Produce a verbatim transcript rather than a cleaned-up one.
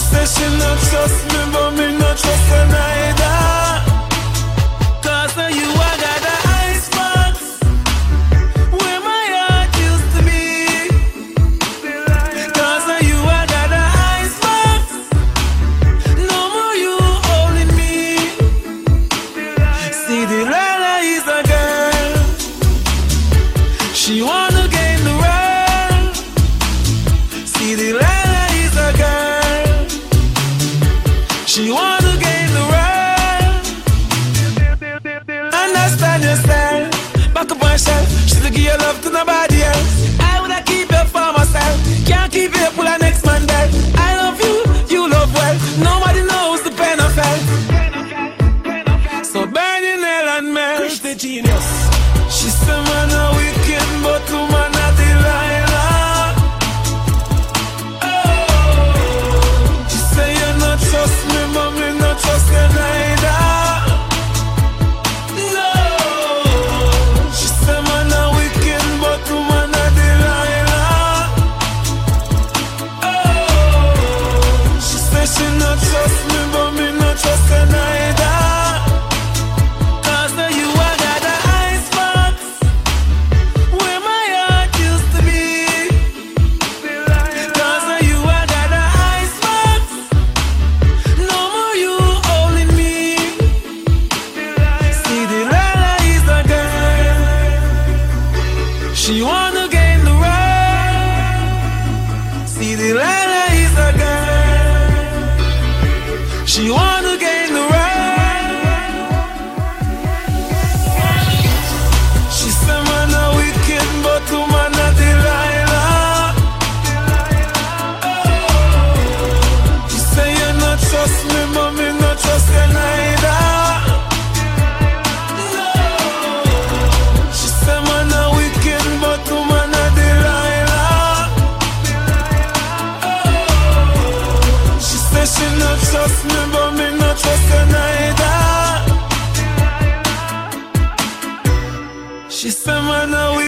said she not trust me, but me not trust her neither. Cause now you I got the icebox where my heart used to be. Cause now you I got the icebox, no more you holding me. See, Delilah is a girl, she wanna gain the world. See, Delilah is a girl, she wanna gain the world. Understand yourself, back up on shelf. She's to give your love to nobody else. I woulda keep you for myself. Can't keep you pull a next man dead. I love you, you love well. Nobody knows the pain I felt. So burn in hell and melt. The genius. She said man a wicked, but woman a Delilah. Oh, she say you not trust me, but me not trust you neither. No, she said man a wicked, but woman a Delilah. Oh, she say she not trust me, but me not trust you neither. Cause now you I got the icebox where my heart used to be. Cause now you I got the icebox, no more you holding me. See, Delilah is a girl, she wanna gain the world. See, Delilah is a girl, she wanna gain the world. She said man a wicked, but woman a Delilah. Oh, she say you not trust me, but me not trust you neither. No, she said man a wicked, but woman a Delilah. Oh, she say she not trust me, but me not trust you neither. She said man a